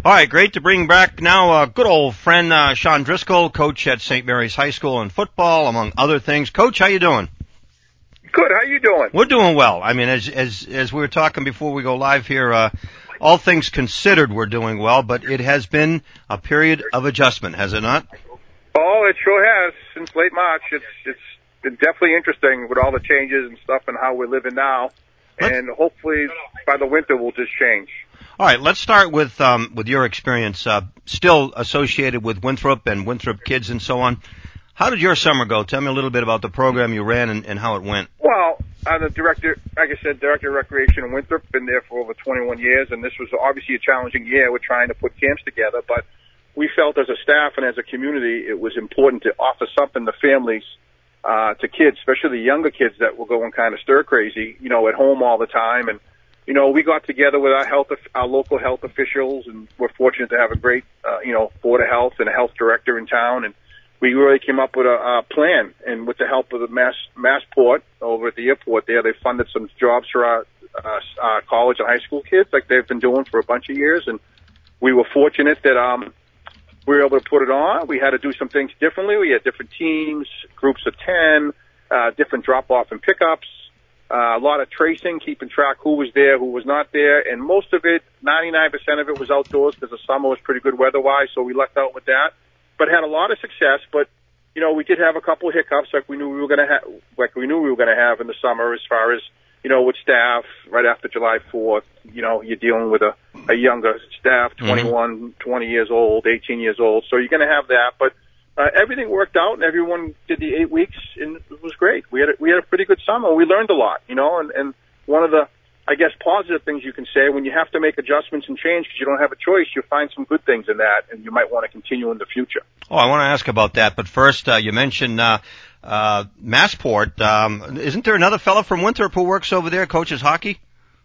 All right, great to bring back now a good old friend, Sean Driscoll, coach at St. Mary's High School in football, among other things. Coach, how you doing? Good. How you doing? We're doing well. I mean, as we were talking before we go live here, all things considered, we're doing well, but it has been a period of adjustment, has it not? Oh, it sure has. Since late March, it's been definitely interesting with all the changes and stuff and how we're living now. And hopefully by the winter we'll just change. All right, let's start with your experience, still associated with Winthrop and Winthrop kids and so on. How did your summer go? Tell me a little bit about the program you ran and how it went. Well, I'm the director, like I said, director of recreation in Winthrop. Been there for over 21 years, and this was obviously a challenging year. We're trying to put camps together, but we felt as a staff and as a community it was important to offer something to families, to kids, especially the younger kids that were going kind of stir crazy, at home all the time. And we got together with our local health officials, and we're fortunate to have a great, board of health and a health director in town. And we really came up with a plan. And with the help of the Massport over at the airport there, they funded some jobs for our college and high school kids, like they've been doing for a bunch of years. And we were fortunate that we were able to put it on. We had to do some things differently. We had different teams, groups of 10, different drop-off and pickups. A lot of tracing, keeping track who was there, who was not there, and most of it, 99% of it was outdoors because the summer was pretty good weather-wise, so we lucked out with that. But had a lot of success. But we did have a couple of hiccups, like we knew we were going to have in the summer, as far as with staff. Right after July 4th, you're dealing with a younger staff, 21, 20 years old, 18 years old, so you're going to have that. But everything worked out, and everyone did the 8 weeks, and it was great. We had a pretty good summer. We learned a lot, and one of the, I guess, positive things you can say when you have to make adjustments and change because you don't have a choice, you find some good things in that, and you might want to continue in the future. Oh, I want to ask about that, but first, you mentioned Massport. Isn't there another fellow from Winthrop who works over there, coaches hockey?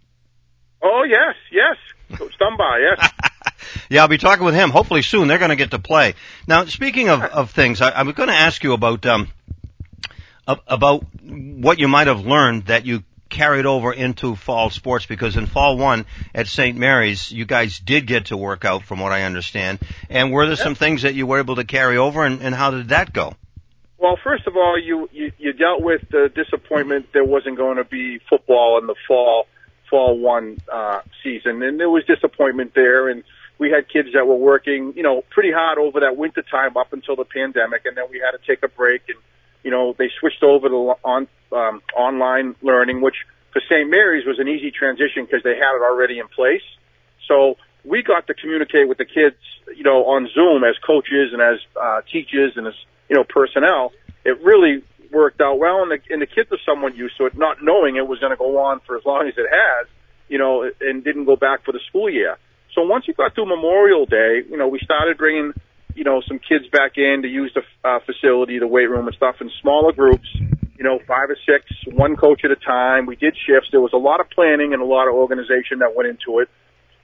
Oh, yes. Coach Dunbar, yes. Yeah, I'll be talking with him. Hopefully soon they're going to get to play. Now, speaking of things, I'm going to ask you about what you might have learned that you carried over into fall sports, because in fall one at St. Mary's, you guys did get to work out, from what I understand. And were there some things that you were able to carry over, and how did that go? Well, first of all, you dealt with the disappointment there wasn't going to be football in the fall one season, and there was disappointment there. And we had kids that were working, pretty hard over that winter time up until the pandemic, and then we had to take a break. And they switched over to online learning, which for St. Mary's was an easy transition because they had it already in place. So we got to communicate with the kids, on Zoom as coaches and as teachers and as personnel. It really worked out well, and the kids are somewhat used to it, not knowing it was going to go on for as long as it has, and didn't go back for the school year. So once you got through Memorial Day, we started bringing, some kids back in to use the facility, the weight room and stuff in smaller groups, 5 or 6, one coach at a time. We did shifts. There was a lot of planning and a lot of organization that went into it,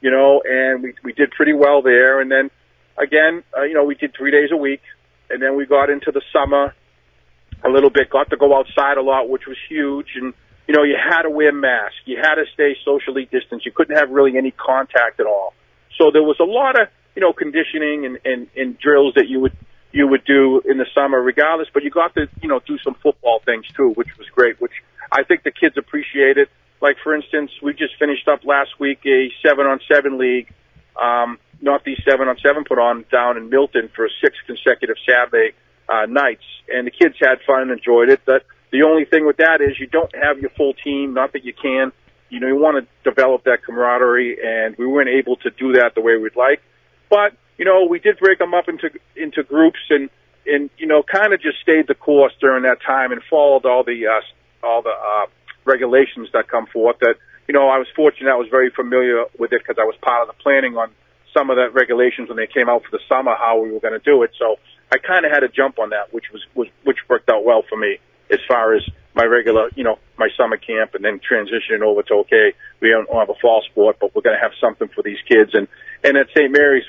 and we did pretty well there. And then again, we did 3 days a week, and then we got into the summer a little bit, got to go outside a lot, which was huge. And, you had to wear masks. You had to stay socially distanced. You couldn't have really any contact at all. So there was a lot of, conditioning and drills that you would do in the summer regardless, but you got to, do some football things too, which was great, which I think the kids appreciated. Like, for instance, we just finished up last week a 7-on-7 league, Northeast 7-on-7 put on down in Milton for 6 consecutive Saturday nights, and the kids had fun and enjoyed it. But the only thing with that is you don't have your full team, not that you can. You want to develop that camaraderie, and we weren't able to do that the way we'd like. But, we did break them up into groups and kind of just stayed the course during that time and followed all the regulations that come forth. That, I was fortunate. I was very familiar with it because I was part of the planning on some of the regulations when they came out for the summer, how we were going to do it. So I kind of had to jump on that, which worked out well for me as far as my regular, my summer camp, and then transitioning over to, okay, we don't have a fall sport, but we're going to have something for these kids. And at St. Mary's,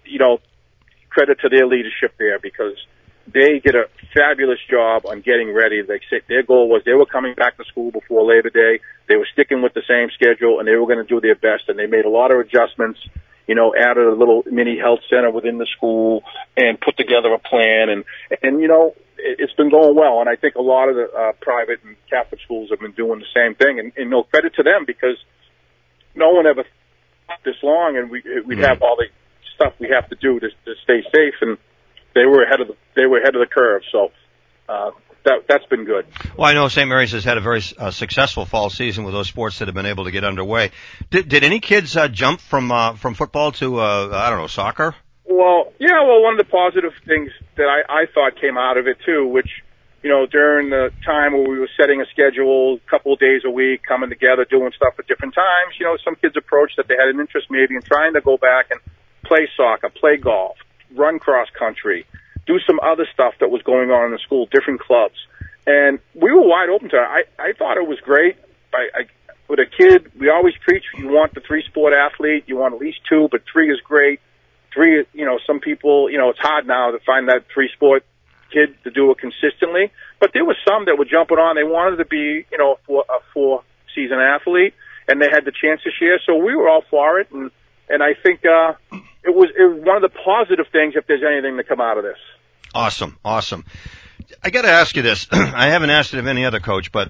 credit to their leadership there, because they did a fabulous job on getting ready. Their goal was they were coming back to school before Labor Day. They were sticking with the same schedule, and they were going to do their best, and they made a lot of adjustments. added a little mini health center within the school and put together a plan. And it's been going well. And I think a lot of the private and Catholic schools have been doing the same thing. And no credit to them, because no one ever thought this long, and we'd have all the stuff we have to do to stay safe. And they were ahead of the curve. So that's been good. Well, I know St. Mary's has had a very successful fall season with those sports that have been able to get underway. Did any kids jump from football to soccer? Well, one of the positive things that I thought came out of it too, which during the time where we were setting a schedule, a couple of days a week, coming together, doing stuff at different times, some kids approached that they had an interest maybe in trying to go back and play soccer, play golf, run cross country, do some other stuff that was going on in the school, different clubs. And we were wide open to it. I thought it was great. With a kid, we always preach, you want the 3-sport athlete, you want at least 2, but 3 is great. 3, some people, it's hard now to find that 3-sport kid to do it consistently. But there were some that were jumping on. They wanted to be, a 4-season athlete, and they had the chance this year. So we were all for it. And I think it was one of the positive things, if there's anything to come out of this. Awesome. I got to ask you this. I haven't asked it of any other coach, but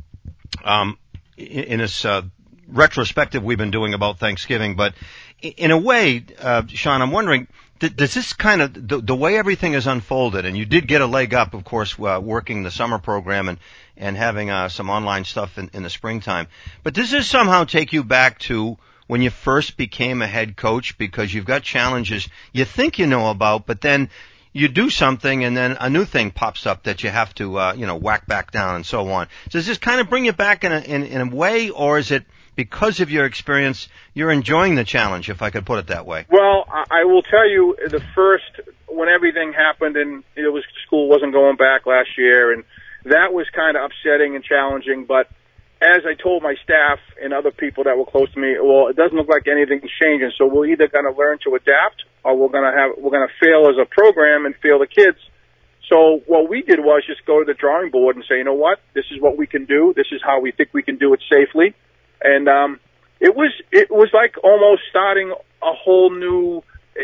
in this retrospective we've been doing about Thanksgiving, but in a way, Sean, I'm wondering, does this kind of, the way everything is unfolded, and you did get a leg up, of course, working the summer program and having some online stuff in the springtime, but does this somehow take you back to when you first became a head coach, because you've got challenges you think you know about, but then you do something and then a new thing pops up that you have to, whack back down and so on. So does this kind of bring you back in a way, or is it because of your experience, you're enjoying the challenge, if I could put it that way? Well, I will tell you, when everything happened and school wasn't going back last year, and that was kind of upsetting and challenging, but as I told my staff and other people that were close to me, well, it doesn't look like anything's changing, so we're either going to learn to adapt or we're going to fail as a program and fail the kids. So what we did was just go to the drawing board and say, you know what, this is what we can do. This is how we think we can do it safely. And it was like almost starting a whole new,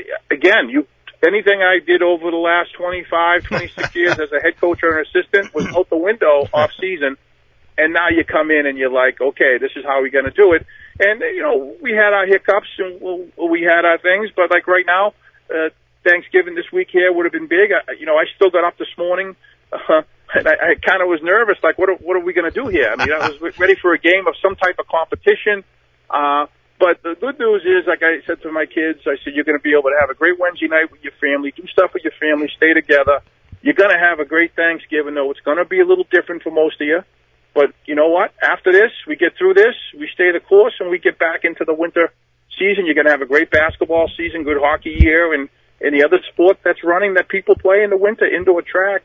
anything I did over the last 25, 26 years as a head coach or an assistant was out the window off season. And now you come in and you're like, okay, this is how we're going to do it. And, we had our hiccups and we had our things, but like right now, Thanksgiving this week here would have been big. I still got up this morning, and I kind of was nervous, like, what are we going to do here? I mean, I was ready for a game of some type of competition. But the good news is, like I said to my kids, I said, you're going to be able to have a great Wednesday night with your family, do stuff with your family, stay together. You're going to have a great Thanksgiving, though it's going to be a little different for most of you. But you know what? After this, we get through this, we stay the course, and we get back into the winter season. You're going to have a great basketball season, good hockey year, and any other sport that's running that people play in the winter, indoor track.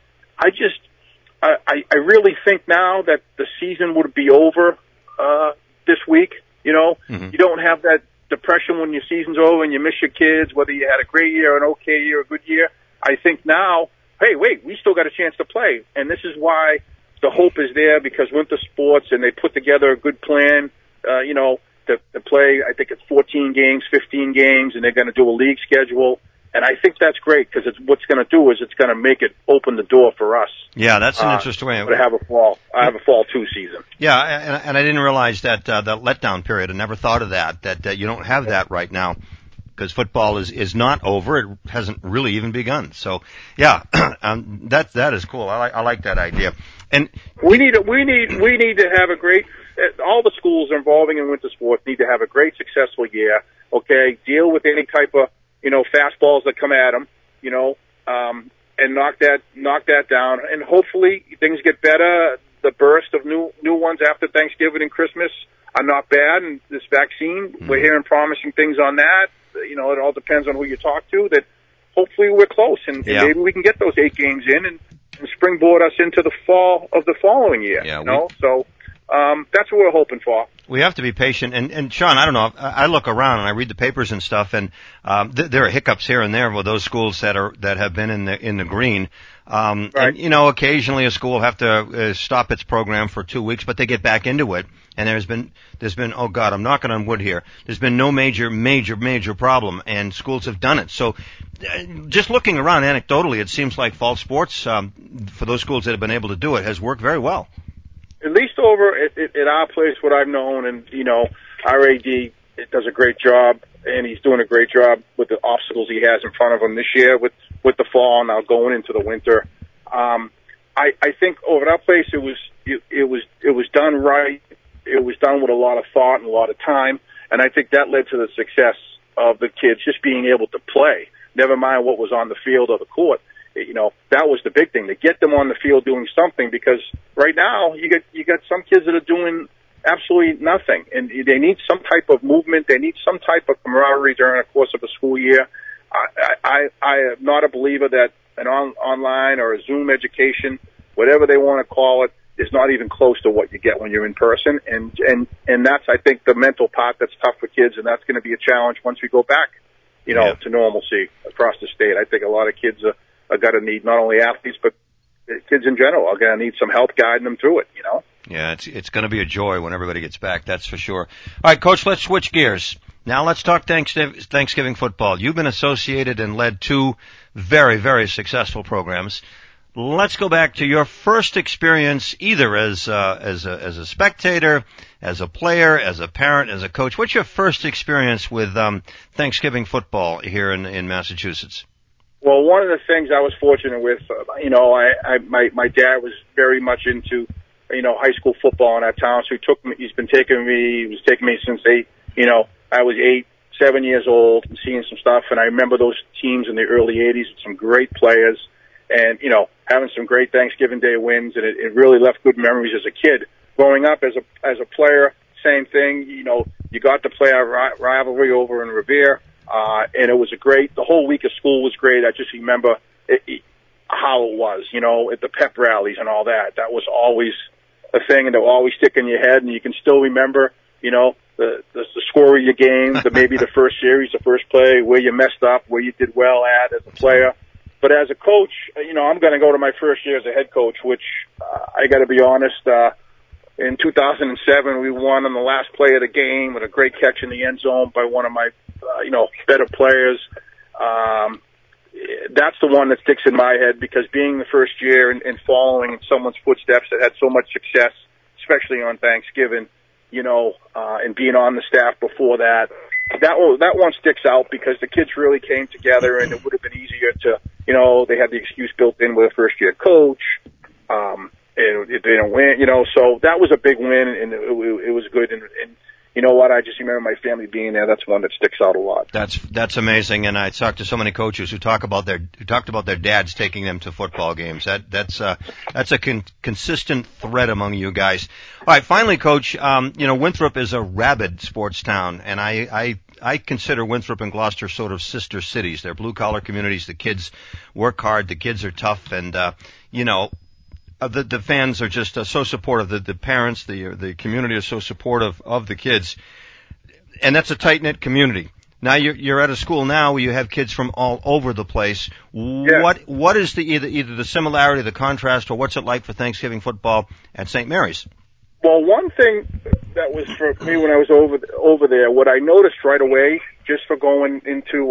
I really think now that the season would be over this week. Mm-hmm. You don't have that depression when your season's over and you miss your kids, whether you had a great year, an okay year, a good year. I think now, hey, wait, we still got a chance to play, and this is why the hope is there, because winter sports, and they put together a good plan, to play, I think it's 14 games, 15 games, and they're going to do a league schedule. And I think that's great, because what's going to do is it's going to make it open the door for us. Yeah, that's an interesting way. To have a fall 2 season. Yeah, and I didn't realize that letdown period. I never thought of that you don't have that right now, because football is not over. It hasn't really even begun. So, yeah, that is cool. I like that idea. And we need to have a great. All the schools involving in winter sports need to have a great, successful year. Okay, deal with any type of fastballs that come at them. And knock that down. And hopefully things get better. The burst of new ones after Thanksgiving and Christmas are not bad. And this vaccine, we're hearing promising things on that. It all depends on who you talk to. That hopefully we're close, and maybe we can get those 8 games in and springboard us into the fall of the following year. Yeah, So that's what we're hoping for. We have to be patient. And Sean, I don't know. I look around and I read the papers and stuff, and there are hiccups here and there with those schools that have been in the green. Right. And occasionally a school will have to stop its program for 2 weeks, but they get back into it. And there's been oh God, I'm knocking on wood here. There's been no major problem, and schools have done it. So, just looking around anecdotally, it seems like fall sports for those schools that have been able to do it has worked very well. At least over at our place, what I've known, and our AD does a great job, and he's doing a great job with the obstacles he has in front of him this year with the fall and now going into the winter. I think over at our place it was done right. It was done with a lot of thought and a lot of time, and I think that led to the success of the kids just being able to play. Never mind what was on the field or the court. That was the big thing, to get them on the field doing something, because right now you got some kids that are doing absolutely nothing, and they need some type of movement. They need some type of camaraderie during the course of a school year. I am not a believer that an online or a Zoom education, whatever they want to call it, is not even close to what you get when you're in person, and that's, I think, the mental part that's tough for kids, and that's going to be a challenge once we go back, to normalcy across the state. I think a lot of kids are going to need, not only athletes, but kids in general are going to need some help guiding them through it, Yeah, it's going to be a joy when everybody gets back, that's for sure. All right, Coach, let's switch gears. Now let's talk Thanksgiving football. You've been associated and led two very, very successful programs. Let's go back to your first experience, either as a spectator, as a player, as a parent, as a coach. What's your first experience with Thanksgiving football here in Massachusetts? Well, one of the things I was fortunate with, my dad was very much into, high school football in our town. So he was taking me since I was 7 years old, and seeing some stuff. And I remember those teams in the early 80s with some great players, and, having some great Thanksgiving Day wins. And it really left good memories as a kid. Growing up as a player, same thing. You got to play our rivalry over in Revere. And it was the whole week of school was great. I just remember how it was, at the pep rallies and all that. That was always a thing, and it will always stick in your head, and you can still remember, the score of your game, maybe the first series, the first play, where you messed up, where you did well at as a player. But as a coach, I'm going to go to my first year as a head coach, which I got to be honest, in 2007, we won on the last play of the game with a great catch in the end zone by one of my, better players. That's the one that sticks in my head, because being the first year and following in someone's footsteps that had so much success, especially on Thanksgiving, and being on the staff before that one sticks out, because the kids really came together, and it would have been easier to, they had the excuse built in with a first year coach. And they didn't win, so that was a big win, and it was good. And you know what? I just remember my family being there. That's one that sticks out a lot. That's amazing. And I talked to so many coaches who talked about their dads taking them to football games. That's a consistent thread among you guys. All right, finally, Coach. Winthrop is a rabid sports town, and I consider Winthrop and Gloucester sort of sister cities. They're blue collar communities. The kids work hard. The kids are tough, and the fans are just so supportive. The parents, the community is so supportive of the kids, and that's a tight knit community. Now you're at a school now where you have kids from all over the place. Yeah. What is either the similarity, the contrast, or what's it like for Thanksgiving football at St. Mary's? Well, one thing that was for me when I was over there, what I noticed right away, just for going into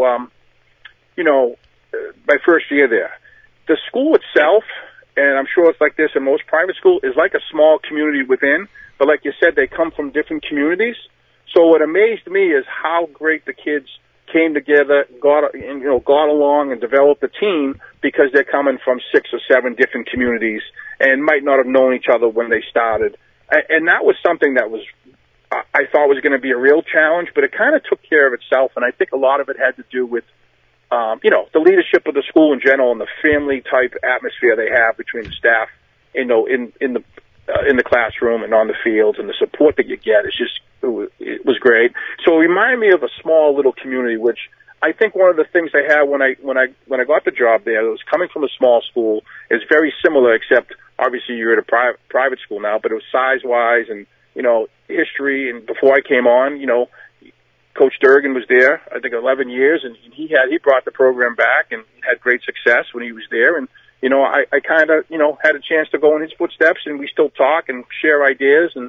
my first year there, the school itself. And I'm sure it's like this in most private schools, is like a small community within. But like you said, they come from different communities. So what amazed me is how great the kids came together, got along and developed a team, because they're coming from 6 or 7 different communities and might not have known each other when they started. And that was something that I thought was going to be a real challenge, but it kind of took care of itself. And I think a lot of it had to do with the leadership of the school in general, and the family type atmosphere they have between the staff, in the classroom and on the fields, and the support that you get it was great. So it reminded me of a small little community, which I think one of the things I had when I got the job there, it was coming from a small school, is very similar, except obviously you're at a private school now, but it was size wise and history. And before I came on, Coach Durgan was there, I think 11 years, and he brought the program back and had great success when he was there. And, I kind of, had a chance to go in his footsteps, and we still talk and share ideas. And,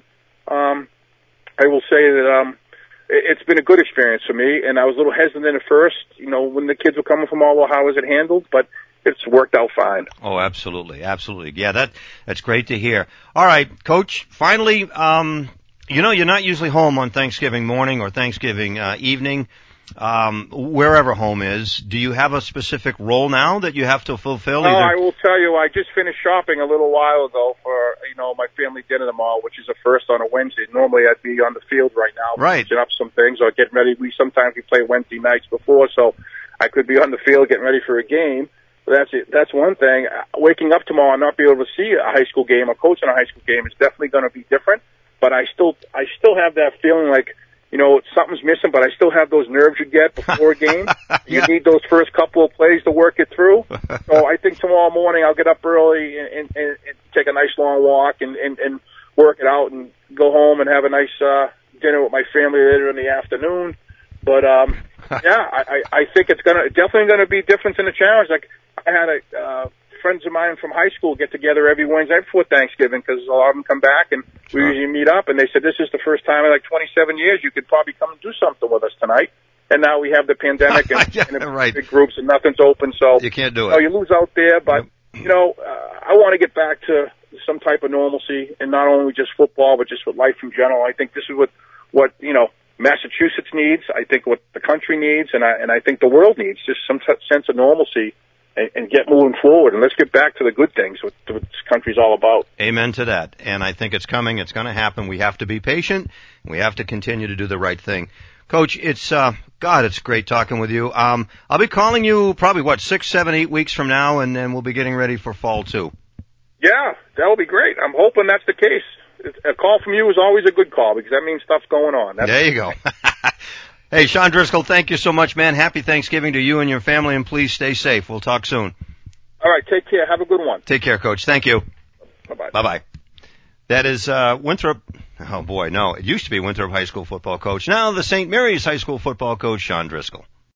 I will say that, it's been a good experience for me, and I was a little hesitant at first, when the kids were coming from all over, how was it handled, but it's worked out fine. Oh, absolutely. Absolutely. Yeah, that's great to hear. All right, Coach, finally, you're not usually home on Thanksgiving morning or Thanksgiving evening, wherever home is. Do you have a specific role now that you have to fulfill? Oh, I will tell you, I just finished shopping a little while ago for, my family dinner tomorrow, which is a first on a Wednesday. Normally I'd be on the field right now, finishing up some things or getting ready. Sometimes we play Wednesday nights before, so I could be on the field getting ready for a game. But that's one thing. Waking up tomorrow and not be able to see a high school game or coach in a high school game is definitely going to be different. But I still have that feeling like, something's missing, but I still have those nerves you get before a game. You need those first couple of plays to work it through. So I think tomorrow morning I'll get up early and take a nice long walk and work it out and go home and have a nice dinner with my family later in the afternoon. But I think it's definitely gonna be different and a challenge. Like I had friends of mine from high school get together every Wednesday before Thanksgiving because a lot of them come back and we usually meet up, and they said this is the first time in like 27 years you could probably come and do something with us tonight. And now we have the pandemic and big groups and nothing's open, so you can't do it. You lose out there, but I want to get back to some type of normalcy, and not only just football, but just with life in general. I think this is what Massachusetts needs. I think what the country needs, and I think the world needs, just some sense of normalcy. And get moving forward, and let's get back to the good things, what this country's all about. Amen to that. And I think it's coming. It's going to happen. We have to be patient. We have to continue to do the right thing. Coach, it's great talking with you. I'll be calling you probably, 6, 7, 8 weeks from now, and then we'll be getting ready for fall, too. Yeah, that'll be great. I'm hoping that's the case. A call from you is always a good call, because that means stuff's going on. There you go. Hey, Sean Driscoll, thank you so much, man. Happy Thanksgiving to you and your family, and please stay safe. We'll talk soon. All right, take care. Have a good one. Take care, Coach. Thank you. Bye-bye. Bye-bye. That is Winthrop. Oh, boy, no. It used to be Winthrop High School football coach. Now the St. Mary's High School football coach, Sean Driscoll.